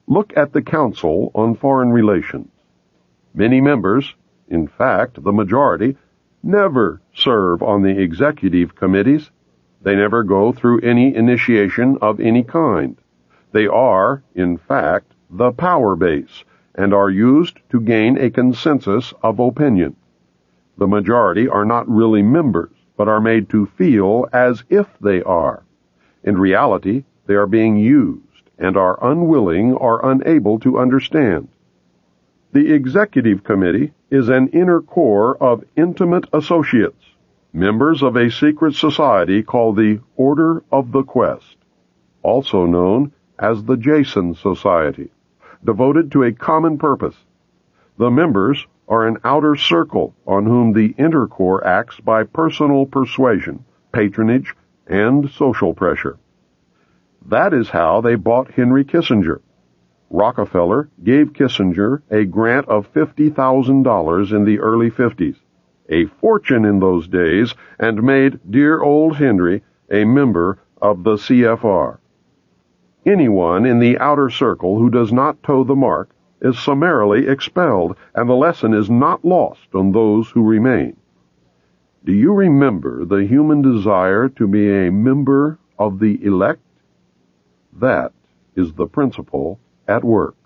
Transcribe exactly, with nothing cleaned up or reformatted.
Look at the Council on Foreign Relations. Many members, in fact the majority, never serve on the executive committees. They never go through any initiation of any kind. They are, in fact, the power base and are used to gain a consensus of opinion. The majority are not really members, but are made to feel as if they are. In reality, they are being used and are unwilling or unable to understand. The executive committee is an inner core of intimate associates, members of a secret society called the Order of the Quest, also known as the Jason Society, devoted to a common purpose. The members are an outer circle on whom the inner core acts by personal persuasion, patronage, and social pressure. That is how they bought Henry Kissinger. Rockefeller gave Kissinger a grant of fifty thousand dollars in the early fifties, a fortune in those days, and made dear old Henry a member of the C F R. Anyone in the outer circle who does not toe the mark is summarily expelled, and the lesson is not lost on those who remain. Do you remember the human desire to be a member of the elect? That is the principle at work.